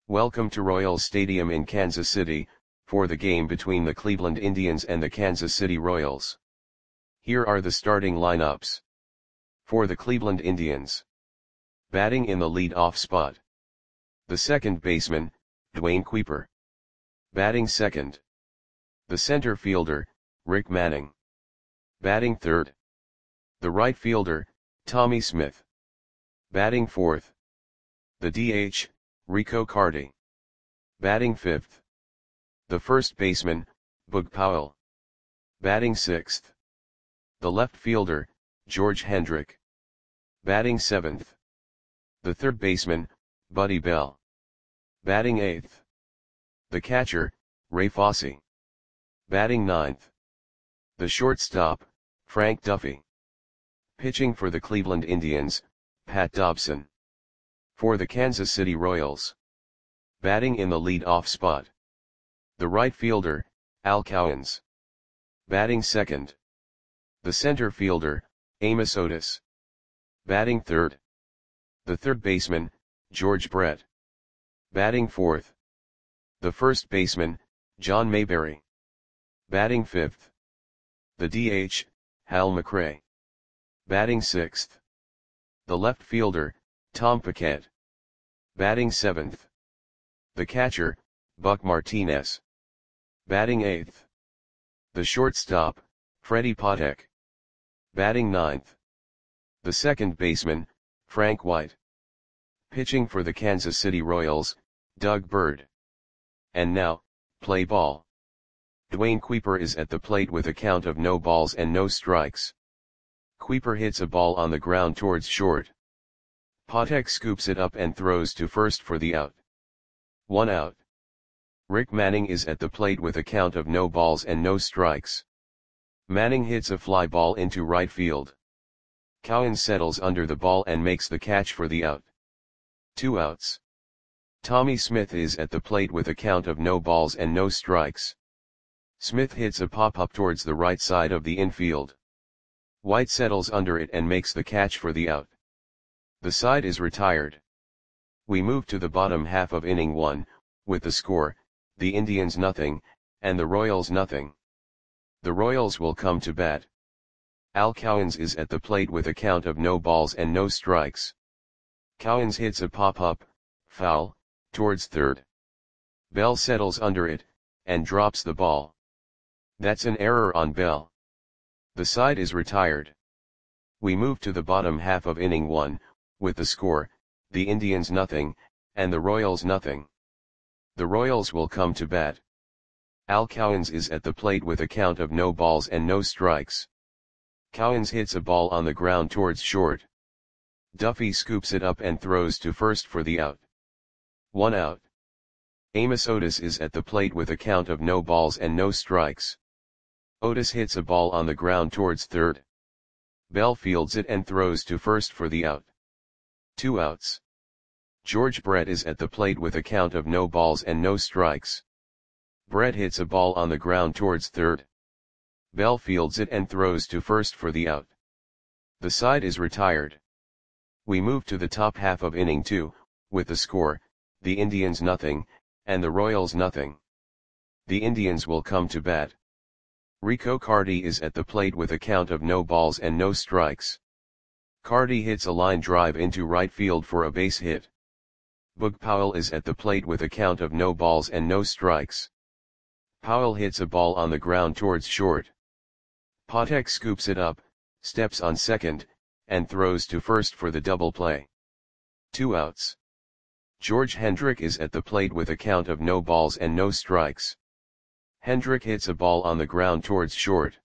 Welcome to Royals Stadium in Kansas City, for the game between the Cleveland Indians and the Kansas City Royals. Here are the starting lineups. For the Cleveland Indians. Batting in the lead-off spot. The second baseman, Dwayne Kuiper. Batting second. The center fielder, Rick Manning. Batting third. The right fielder, Tommy Smith. Batting fourth. The DH, Rico Carty. Batting fifth. The first baseman, Boog Powell. Batting sixth. The left fielder, George Hendrick. Batting seventh. The third baseman, Buddy Bell. Batting eighth. The catcher, Ray Fosse. Batting ninth. The shortstop, Frank Duffy. Pitching for the Cleveland Indians, Pat Dobson. For the Kansas City Royals. Batting in the lead-off spot. The right fielder, Al Cowens. Batting second. The center fielder, Amos Otis. Batting third. The third baseman, George Brett. Batting fourth. The first baseman, John Mayberry. Batting fifth. The DH, Hal McRae. Batting sixth. The left fielder, Tom Paquette. Batting seventh. The catcher, Buck Martinez. Batting eighth. The shortstop, Freddie Patek. Batting ninth. The second baseman, Frank White. Pitching for the Kansas City Royals, Doug Bird. And now, play ball. Dwayne Kuiper is at the plate with a count of no balls and no strikes. Kuiper hits a ball on the ground towards short. Patek scoops it up and throws to first for the out. 1 out. Rick Manning is at the plate with a count of no balls and no strikes. Manning hits a fly ball into right field. Cowens settles under the ball and makes the catch for the out. 2 outs. Tommy Smith is at the plate with a count of no balls and no strikes. Smith hits a pop-up towards the right side of the infield. White settles under it and makes the catch for the out. The side is retired. We move to the bottom half of inning 1, with the score, the Indians nothing, and the Royals nothing. The Royals will come to bat. Al Cowens is at the plate with a count of no balls and no strikes. Cowens hits a pop-up, foul, towards third. Bell settles under it, and drops the ball. That's an error on Bell. The side is retired. We move to the bottom half of inning 1, with the score, the Indians nothing, and the Royals nothing. The Royals will come to bat. Al Cowens is at the plate with a count of no balls and no strikes. Cowens hits a ball on the ground towards short. Duffy scoops it up and throws to first for the out. 1 out. Amos Otis is at the plate with a count of no balls and no strikes. Otis hits a ball on the ground towards third. Bell fields it and throws to first for the out. 2 outs. George Brett is at the plate with a count of no balls and no strikes. Brett hits a ball on the ground towards third. Bell fields it and throws to first for the out. The side is retired. We move to the top half of inning 2, with the score, the Indians nothing, and the Royals nothing. The Indians will come to bat. Rico Carty is at the plate with a count of no balls and no strikes. Carty hits a line drive into right field for a base hit. Boog Powell is at the plate with a count of no balls and no strikes. Powell hits a ball on the ground towards short. Patek scoops it up, steps on second, and throws to first for the double play. 2 outs. George Hendrick is at the plate with a count of no balls and no strikes. Hendrick hits a ball on the ground towards short.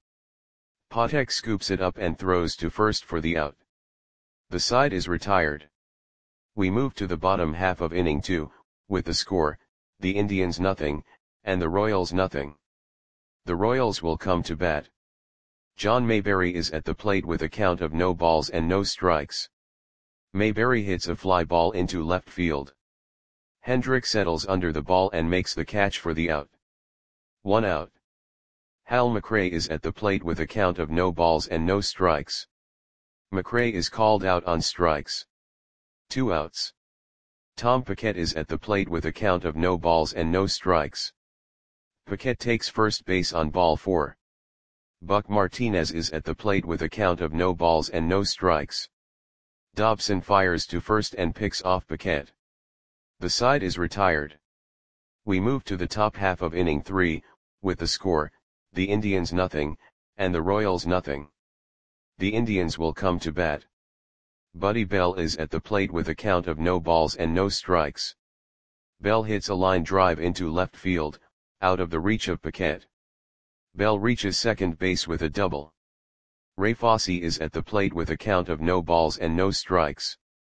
Patek scoops it up and throws to first for the out. The side is retired. We move to the bottom half of inning 2, with the score, the Indians nothing, and the Royals nothing. The Royals will come to bat. John Mayberry is at the plate with a count of no balls and no strikes. Mayberry hits a fly ball into left field. Hendrick settles under the ball and makes the catch for the out. 1 out. Hal McRae is at the plate with a count of no balls and no strikes. McRae is called out on strikes. 2 outs. Tom Paquette is at the plate with a count of no balls and no strikes. Paquette takes first base on ball 4. Buck Martinez is at the plate with a count of no balls and no strikes. Dobson fires to first and picks off Paquette. The side is retired. We move to the top half of inning 3, with the score, the Indians nothing, and the Royals nothing. The Indians will come to bat. Buddy Bell is at the plate with a count of no balls and no strikes. Bell hits a line drive into left field, out of the reach of Paquette. Bell reaches second base with a double. Ray Fosse is at the plate with a count of no balls and no strikes.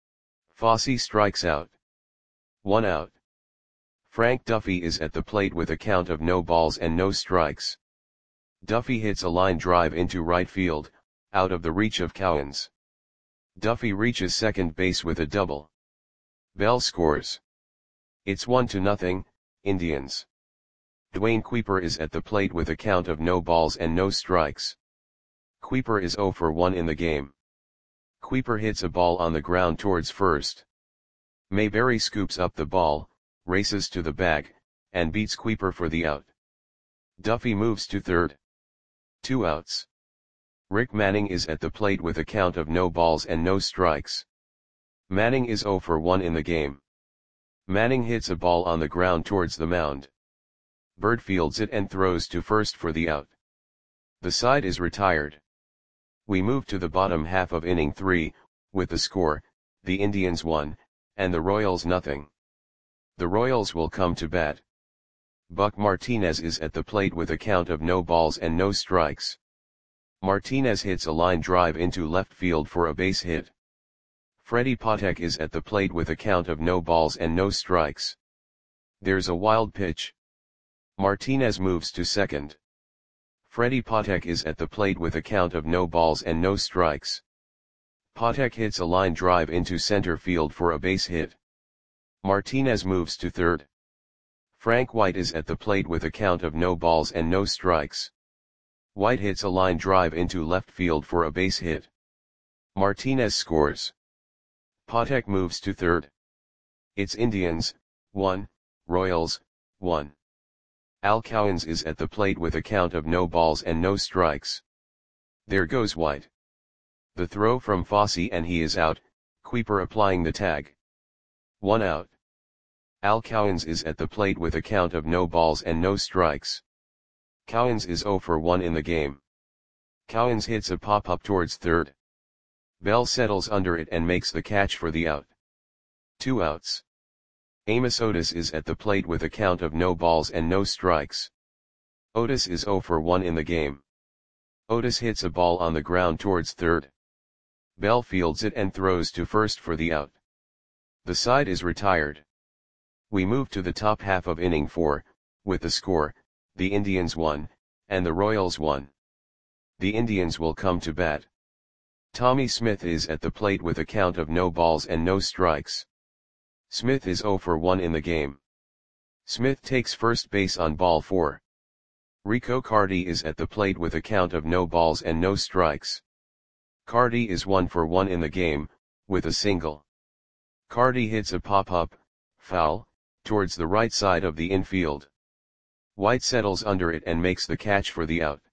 Fosse strikes out. 1 out. Frank Duffy is at the plate with a count of no balls and no strikes. Duffy hits a line drive into right field, out of the reach of Cowens. Duffy reaches second base with a double. Bell scores. It's 1-0, Indians. Dwayne Kuiper is at the plate with a count of no balls and no strikes. Kuiper is 0 for 1 in the game. Kuiper hits a ball on the ground towards first. Mayberry scoops up the ball, races to the bag, and beats Kuiper for the out. Duffy moves to third. 2 outs. Rick Manning is at the plate with a count of no balls and no strikes. Manning is 0 for 1 in the game. Manning hits a ball on the ground towards the mound. Bird fields it and throws to first for the out. The side is retired. We move to the bottom half of inning 3, with the score, the Indians 1, and the Royals nothing. The Royals will come to bat. Buck Martinez is at the plate with a count of no balls and no strikes. Martinez hits a line drive into left field for a base hit. Freddie Patek is at the plate with a count of no balls and no strikes. There's a wild pitch. Martinez moves to second. Freddie Patek is at the plate with a count of no balls and no strikes. Patek hits a line drive into center field for a base hit. Martinez moves to third. Frank White is at the plate with a count of no balls and no strikes. White hits a line drive into left field for a base hit. Martinez scores. Patek moves to third. It's Indians, 1, Royals, 1. Al Cowens is at the plate with a count of no balls and no strikes. There goes White. The throw from Fosse and he is out, Kuiper applying the tag. 1 out. Al Cowens is at the plate with a count of no balls and no strikes. Cowens is 0 for 1 in the game. Cowens hits a pop-up towards third. Bell settles under it and makes the catch for the out. 2 outs. Amos Otis is at the plate with a count of no balls and no strikes. Otis is 0 for 1 in the game. Otis hits a ball on the ground towards third. Bell fields it and throws to first for the out. The side is retired. We move to the top half of inning 4, with the score, the Indians 1, and the Royals 1. The Indians will come to bat. Tommy Smith is at the plate with a count of no balls and no strikes. Smith is 0 for 1 in the game. Smith takes first base on ball 4. Rico Carty is at the plate with a count of no balls and no strikes. Carty is 1 for 1 in the game, with a single. Carty hits a pop-up, foul, towards the right side of the infield. White settles under it and makes the catch for the out.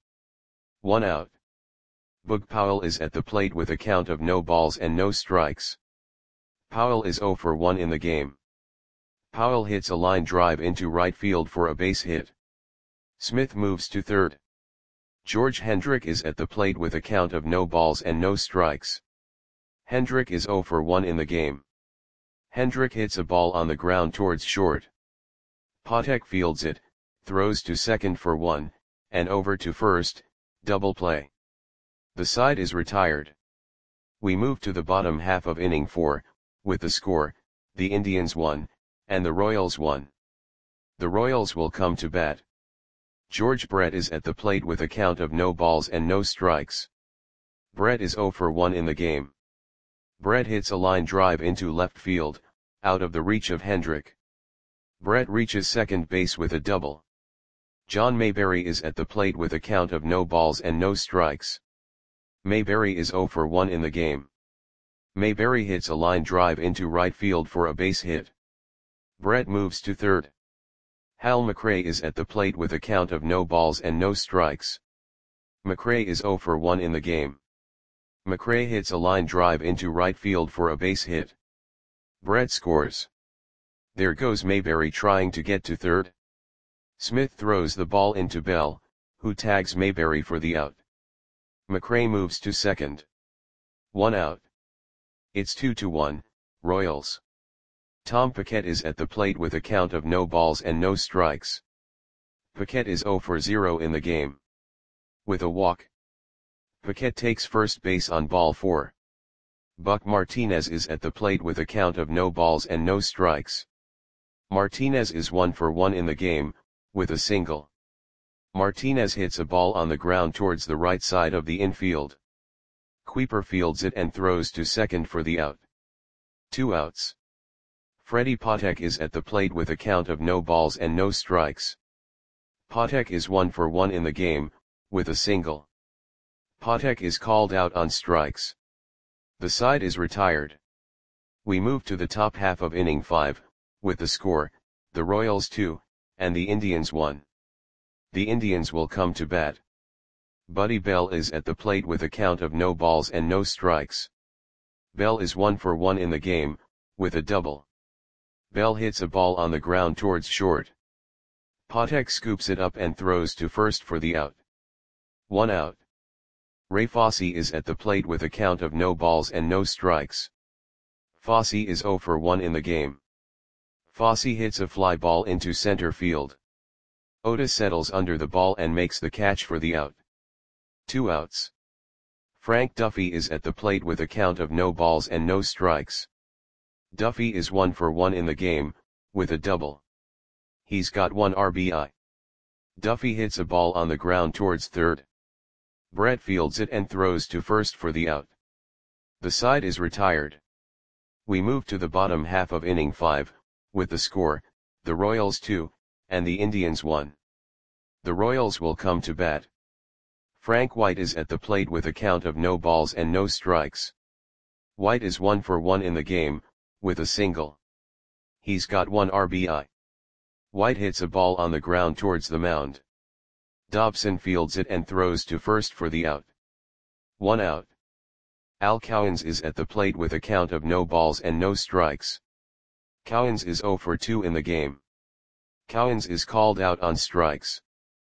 1 out. Boog Powell is at the plate with a count of no balls and no strikes. Powell is 0 for 1 in the game. Powell hits a line drive into right field for a base hit. Smith moves to third. George Hendrick is at the plate with a count of no balls and no strikes. Hendrick is 0 for 1 in the game. Hendrick hits a ball on the ground towards short. Patek fields it, throws to second for 1, and over to first, double play. The side is retired. We move to the bottom half of inning 4, with the score, the Indians 1, and the Royals 1. The Royals will come to bat. George Brett is at the plate with a count of no balls and no strikes. Brett is 0 for 1 in the game. Brett hits a line drive into left field, out of the reach of Hendrick. Brett reaches second base with a double. John Mayberry is at the plate with a count of no balls and no strikes. Mayberry is 0 for 1 in the game. Mayberry hits a line drive into right field for a base hit. Brett moves to third. Hal McRae is at the plate with a count of no balls and no strikes. McRae is 0 for 1 in the game. McRae hits a line drive into right field for a base hit. Brett scores. There goes Mayberry trying to get to third. Smith throws the ball into Bell, who tags Mayberry for the out. McRae moves to second. 1 out. It's 2-1, Royals. Tom Paquette is at the plate with a count of no balls and no strikes. Paquette is 0 for 0 in the game. With a walk, Paquette takes first base on ball 4. Buck Martinez is at the plate with a count of no balls and no strikes. Martinez is 1 for 1 in the game, with a single. Martinez hits a ball on the ground towards the right side of the infield. Kuiper fields it and throws to second for the out. 2 outs. Freddie Patek is at the plate with a count of no balls and no strikes. Patek is 1 for 1 in the game, with a single. Patek is called out on strikes. The side is retired. We move to the top half of inning 5, with the score, the Royals 2, and the Indians 1. The Indians will come to bat. Buddy Bell is at the plate with a count of no balls and no strikes. Bell is 1 for 1 in the game, with a double. Bell hits a ball on the ground towards short. Patek scoops it up and throws to first for the out. 1 out. Ray Fosse is at the plate with a count of no balls and no strikes. Fosse is 0 for 1 in the game. Fosse hits a fly ball into center field. Otis settles under the ball and makes the catch for the out. 2 outs. Frank Duffy is at the plate with a count of no balls and no strikes. Duffy is 1 for 1 in the game, with a double. He's got 1 RBI. Duffy hits a ball on the ground towards third. Brett fields it and throws to first for the out. The side is retired. We move to the bottom half of inning 5, with the score, the Royals 2, and the Indians 1. The Royals will come to bat. Frank White is at the plate with a count of no balls and no strikes. White is 1 for 1 in the game, with a single. He's got 1 RBI. White hits a ball on the ground towards the mound. Dobson fields it and throws to first for the out. 1 out. Al Cowens is at the plate with a count of no balls and no strikes. Cowens is 0 for 2 in the game. Cowens is called out on strikes.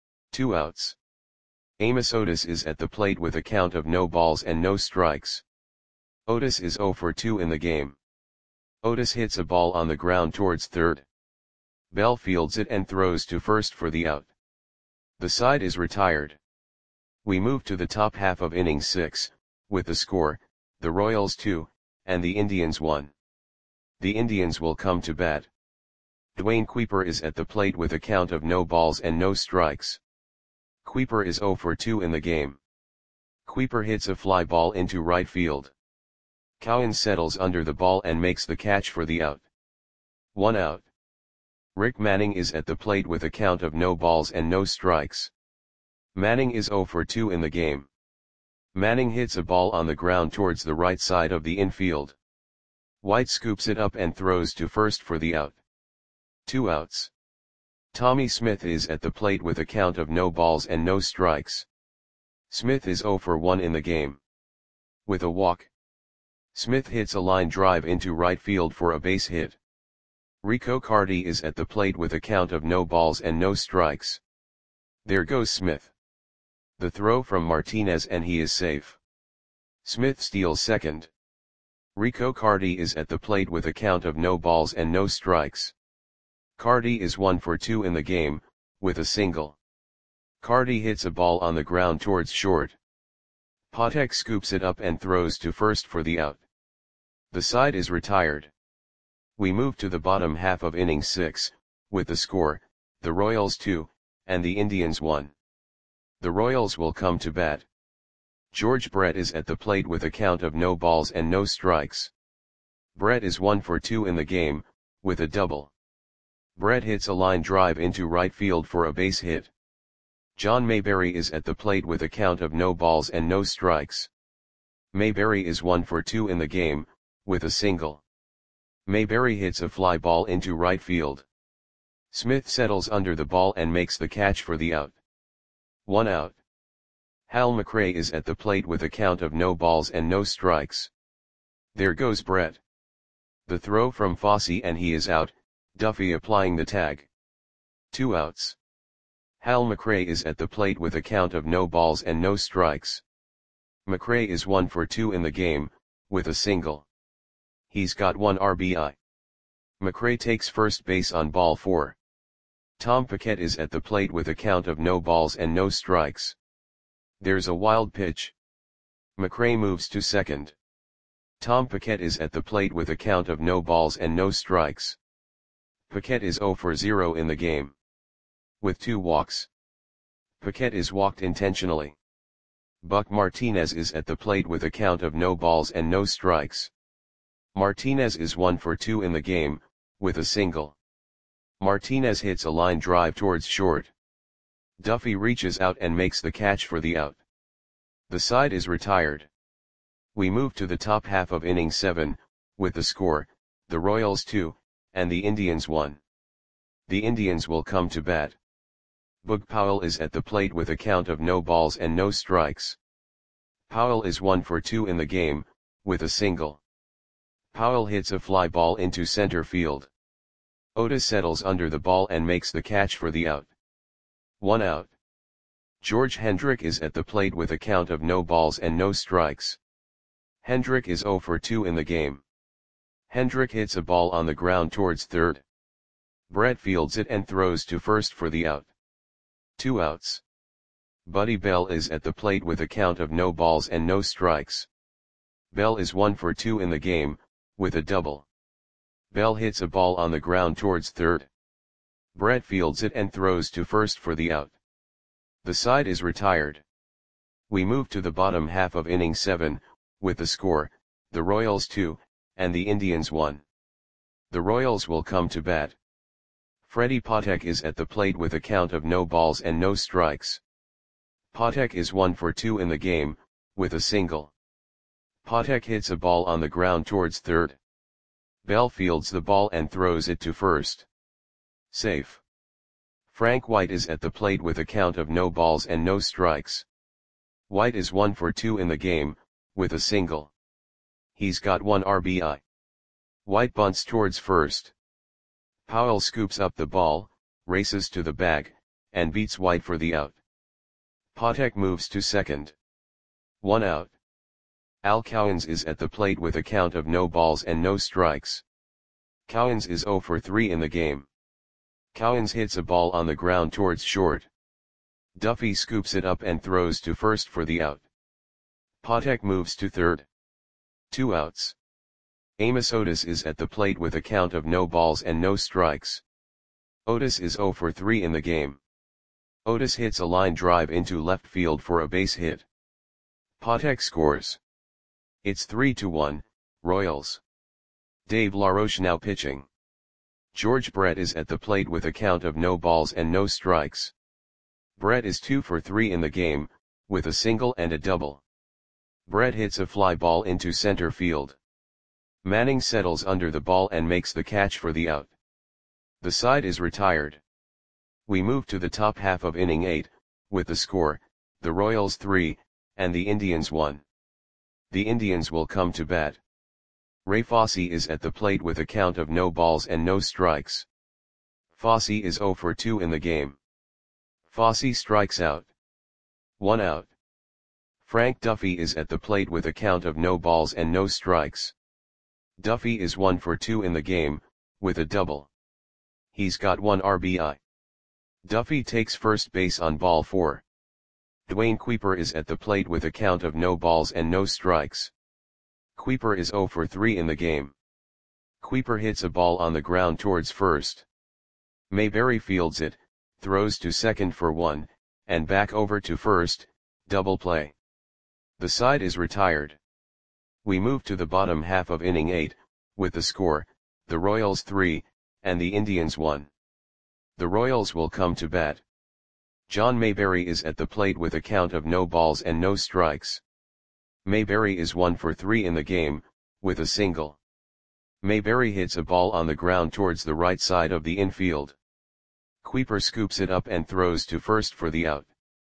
2 outs. Amos Otis is at the plate with a count of no balls and no strikes. Otis is 0 for 2 in the game. Otis hits a ball on the ground towards third. Bell fields it and throws to first for the out. The side is retired. We move to the top half of inning 6, with the score, the Royals 2, and the Indians 1. The Indians will come to bat. Dwayne Kuiper is at the plate with a count of no balls and no strikes. Kuiper is 0 for 2 in the game. Kuiper hits a fly ball into right field. Cowens settles under the ball and makes the catch for the out. 1 out. Rick Manning is at the plate with a count of no balls and no strikes. Manning is 0 for 2 in the game. Manning hits a ball on the ground towards the right side of the infield. White scoops it up and throws to first for the out. 2 outs. Tommy Smith is at the plate with a count of no balls and no strikes. Smith is 0 for 1 in the game. With a walk, Smith hits a line drive into right field for a base hit. Rico Carty is at the plate with a count of no balls and no strikes. There goes Smith. The throw from Martinez and he is safe. Smith steals second. Rico Carty is at the plate with a count of no balls and no strikes. Carty is 1 for 2 in the game, with a single. Carty hits a ball on the ground towards short. Patek scoops it up and throws to first for the out. The side is retired. We move to the bottom half of inning 6, with the score, the Royals 2, and the Indians 1. The Royals will come to bat. George Brett is at the plate with a count of no balls and no strikes. Brett is 1 for 2 in the game, with a double. Brett hits a line drive into right field for a base hit. John Mayberry is at the plate with a count of no balls and no strikes. Mayberry is 1 for 2 in the game, with a single. Mayberry hits a fly ball into right field. Smith settles under the ball and makes the catch for the out. 1 out. Hal McRae is at the plate with a count of no balls and no strikes. There goes Brett. The throw from Fosse and he is out, Duffy applying the tag. 2 outs. Hal McRae is at the plate with a count of no balls and no strikes. McRae is 1 for 2 in the game, with a single. He's got 1 RBI. McRae takes first base on ball 4. Tom Paquette is at the plate with a count of no balls and no strikes. There's a wild pitch. McRae moves to second. Tom Paquette is at the plate with a count of no balls and no strikes. Paquette is 0 for 0 in the game. With 2 walks. Paquette is walked intentionally. Buck Martinez is at the plate with a count of no balls and no strikes. Martinez is 1 for 2 in the game, with a single. Martinez hits a line drive towards short. Duffy reaches out and makes the catch for the out. The side is retired. We move to the top half of inning 7, with the score, the Royals 2, and the Indians 1. The Indians will come to bat. Boog Powell is at the plate with a count of no balls and no strikes. Powell is 1 for 2 in the game, with a single. Powell hits a fly ball into center field. Otis settles under the ball and makes the catch for the out. 1 out. George Hendrick is at the plate with a count of no balls and no strikes. Hendrick is 0 for 2 in the game. Hendrick hits a ball on the ground towards third. Brett fields it and throws to first for the out. 2 outs. Buddy Bell is at the plate with a count of no balls and no strikes. Bell is 1 for 2 in the game, with a double. Bell hits a ball on the ground towards third. Brett fields it and throws to first for the out. The side is retired. We move to the bottom half of inning 7, with the score, the Royals 2, and the Indians 1. The Royals will come to bat. Freddie Patek is at the plate with a count of no balls and no strikes. Patek is 1 for 2 in the game, with a single. Patek hits a ball on the ground towards third. Bell fields the ball and throws it to first. Safe. Frank White is at the plate with a count of no balls and no strikes. White is 1 for 2 in the game, with a single. He's got 1 RBI. White bunts towards first. Powell scoops up the ball, races to the bag, and beats White for the out. Patek moves to second. 1 out. Al Cowens is at the plate with a count of no balls and no strikes. Cowens is 0 for 3 in the game. Cowens hits a ball on the ground towards short. Duffy scoops it up and throws to first for the out. Patek moves to third. 2 outs. Amos Otis is at the plate with a count of no balls and no strikes. Otis is 0 for 3 in the game. Otis hits a line drive into left field for a base hit. Patek scores. It's 3-1, Royals. Dave LaRoche now pitching. George Brett is at the plate with a count of no balls and no strikes. Brett is 2 for 3 in the game, with a single and a double. Brett hits a fly ball into center field. Manning settles under the ball and makes the catch for the out. The side is retired. We move to the top half of inning 8, with the score, the Royals 3, and the Indians 1. The Indians will come to bat. Ray Fosse is at the plate with a count of no balls and no strikes. Fosse is 0 for 2 in the game. Fosse strikes out. 1 out. Frank Duffy is at the plate with a count of no balls and no strikes. Duffy is 1 for 2 in the game, with a double. He's got 1 RBI. Duffy takes first base on ball 4. Dwayne Kuiper is at the plate with a count of no balls and no strikes. Kuiper is 0 for 3 in the game. Kuiper hits a ball on the ground towards first. Mayberry fields it, throws to second for 1, and back over to first, double play. The side is retired. We move to the bottom half of inning 8, with the score, the Royals 3, and the Indians 1. The Royals will come to bat. John Mayberry is at the plate with a count of no balls and no strikes. Mayberry is 1 for 3 in the game, with a single. Mayberry hits a ball on the ground towards the right side of the infield. Kuiper scoops it up and throws to first for the out.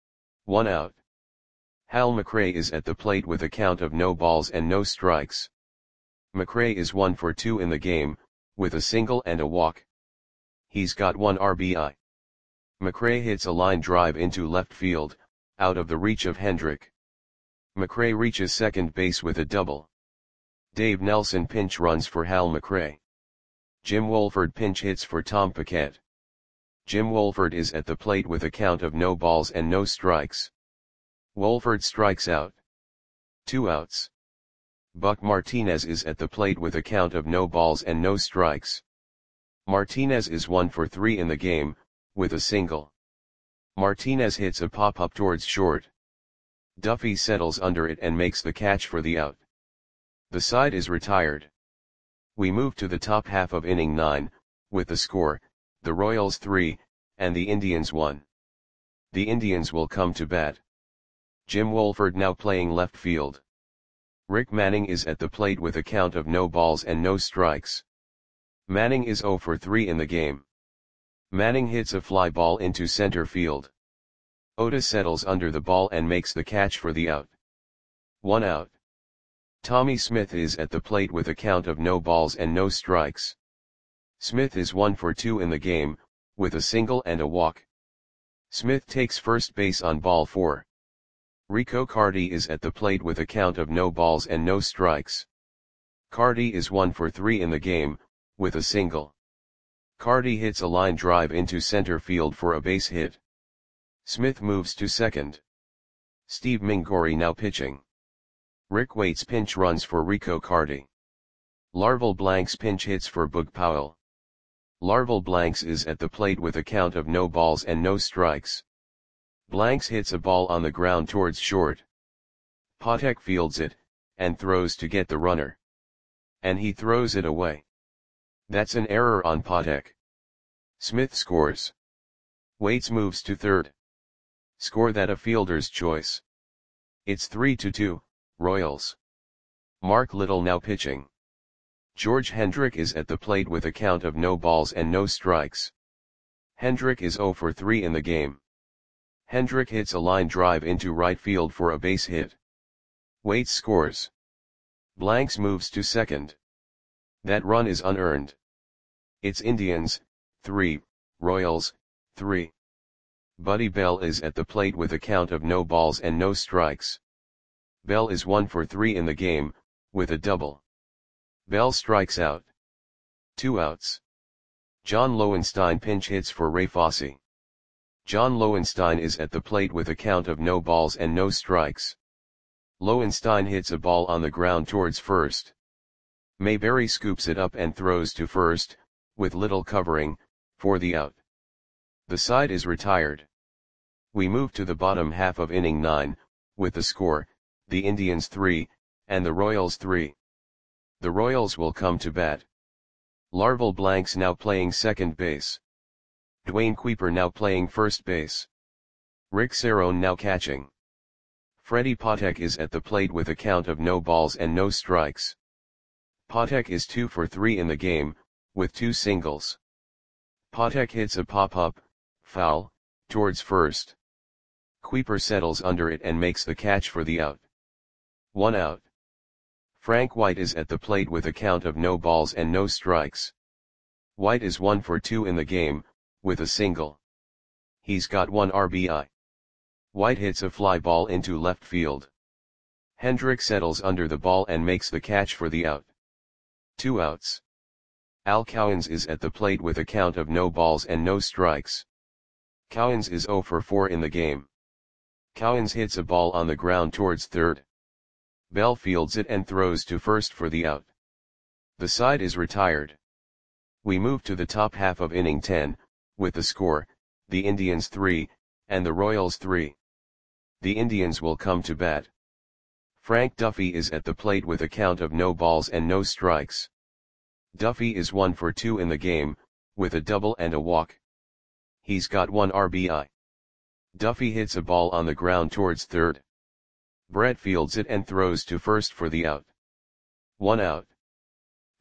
1 out. Hal McRae is at the plate with a count of no balls and no strikes. McRae is 1 for 2 in the game, with a single and a walk. He's got 1 RBI. McRae hits a line drive into left field, out of the reach of Hendrick. McRae reaches second base with a double. Dave Nelson pinch runs for Hal McRae. Jim Wolford pinch hits for Tom Paquette. Jim Wolford is at the plate with a count of no balls and no strikes. Wolford strikes out. 2 outs. Buck Martinez is at the plate with a count of no balls and no strikes. Martinez is 1 for 3 in the game, with a single. Martinez hits a pop-up towards short. Duffy settles under it and makes the catch for the out. The side is retired. We move to the top half of inning 9, with the score, the Royals 3, and the Indians 1. The Indians will come to bat. Jim Wolford now playing left field. Rick Manning is at the plate with a count of no balls and no strikes. Manning is 0 for 3 in the game. Manning hits a fly ball into center field. Otis settles under the ball and makes the catch for the out. 1 out. Tommy Smith is at the plate with a count of no balls and no strikes. Smith is 1 for 2 in the game, with a single and a walk. Smith takes first base on ball 4. Rico Carty is at the plate with a count of no balls and no strikes. Carty is 1 for 3 in the game, with a single. Carty hits a line drive into center field for a base hit. Smith moves to second. Steve Mingori now pitching. Rick Waits pinch runs for Rico Carty. Larval Blanks pinch hits for Boog Powell. Larval Blanks is at the plate with a count of no balls and no strikes. Blanks hits a ball on the ground towards short. Patek fields it, and throws to get the runner. And he throws it away. That's an error on Patek. Smith scores. Waits moves to third. Score that a fielder's choice. It's 3-2, Royals. Mark Little now pitching. George Hendrick is at the plate with a count of no balls and no strikes. Hendrick is 0 for 3 in the game. Hendrick hits a line drive into right field for a base hit. Waits scores. Blanks moves to second. That run is unearned. It's Indians, 3, Royals, 3. Buddy Bell is at the plate with a count of no balls and no strikes. Bell is 1 for 3 in the game, with a double. Bell strikes out. 2 outs. John Lowenstein pinch hits for Ray Fosse. John Lowenstein is at the plate with a count of no balls and no strikes. Lowenstein hits a ball on the ground towards first. Mayberry scoops it up and throws to first, with Little covering, for the out. The side is retired. We move to the bottom half of inning 9, with the score, the Indians 3, and the Royals 3. The Royals will come to bat. Larval Blanks now playing second base. Dwayne Kuiper now playing first base. Rick Cerrone now catching. Freddie Patek is at the plate with a count of no balls and no strikes. Patek is 2 for 3 in the game, with 2 singles. Patek hits a pop-up, foul, towards first. Kuiper settles under it and makes the catch for the out. 1 out. Frank White is at the plate with a count of no balls and no strikes. White is 1 for 2 in the game, with a single. He's got 1 RBI. White hits a fly ball into left field. Hendrick settles under the ball and makes the catch for the out. 2 outs. Al Cowens is at the plate with a count of no balls and no strikes. Cowens is 0 for 4 in the game. Cowens hits a ball on the ground towards third. Bell fields it and throws to first for the out. The side is retired. We move to the top half of inning 10, with the score, the Indians 3, and the Royals 3. The Indians will come to bat. Frank Duffy is at the plate with a count of no balls and no strikes. Duffy is 1 for 2 in the game, with a double and a walk. He's got 1 RBI. Duffy hits a ball on the ground towards third. Brett fields it and throws to first for the out. 1 out.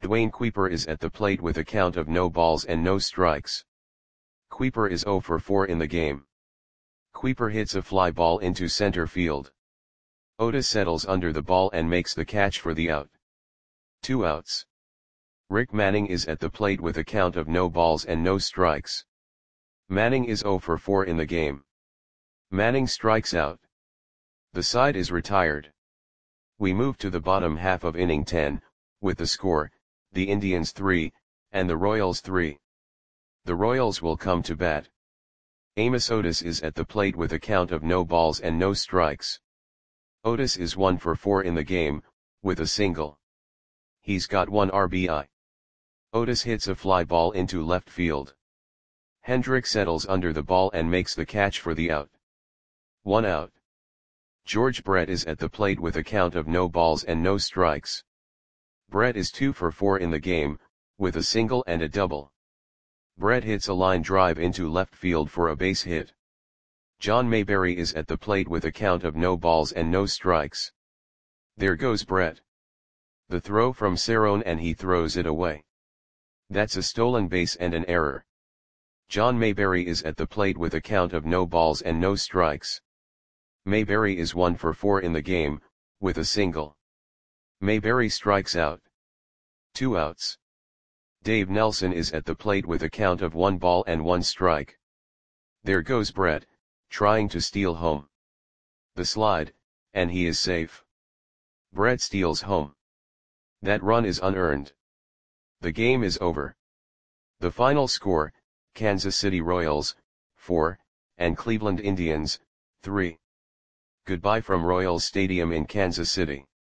Dwayne Kuiper is at the plate with a count of no balls and no strikes. Kuiper is 0 for 4 in the game. Kuiper hits a fly ball into center field. Otis settles under the ball and makes the catch for the out. 2 outs. Rick Manning is at the plate with a count of no balls and no strikes. Manning is 0 for 4 in the game. Manning strikes out. The side is retired. We move to the bottom half of inning 10, with the score, the Indians 3, and the Royals 3. The Royals will come to bat. Amos Otis is at the plate with a count of no balls and no strikes. Otis is 1 for 4 in the game, with a single. He's got 1 RBI. Otis hits a fly ball into left field. Hendrick settles under the ball and makes the catch for the out. 1 out. George Brett is at the plate with a count of no balls and no strikes. Brett is 2 for 4 in the game, with a single and a double. Brett hits a line drive into left field for a base hit. John Mayberry is at the plate with a count of no balls and no strikes. There goes Brett. The throw from Cerrone and he throws it away. That's a stolen base and an error. John Mayberry is at the plate with a count of no balls and no strikes. Mayberry is 1 for 4 in the game, with a single. Mayberry strikes out. 2 outs. Dave Nelson is at the plate with a count of 1 ball and 1 strike. There goes Brett, trying to steal home. The slide, and he is safe. Brett steals home. That run is unearned. The game is over. The final score, Kansas City Royals, 4, and Cleveland Indians, 3. Goodbye from Royals Stadium in Kansas City.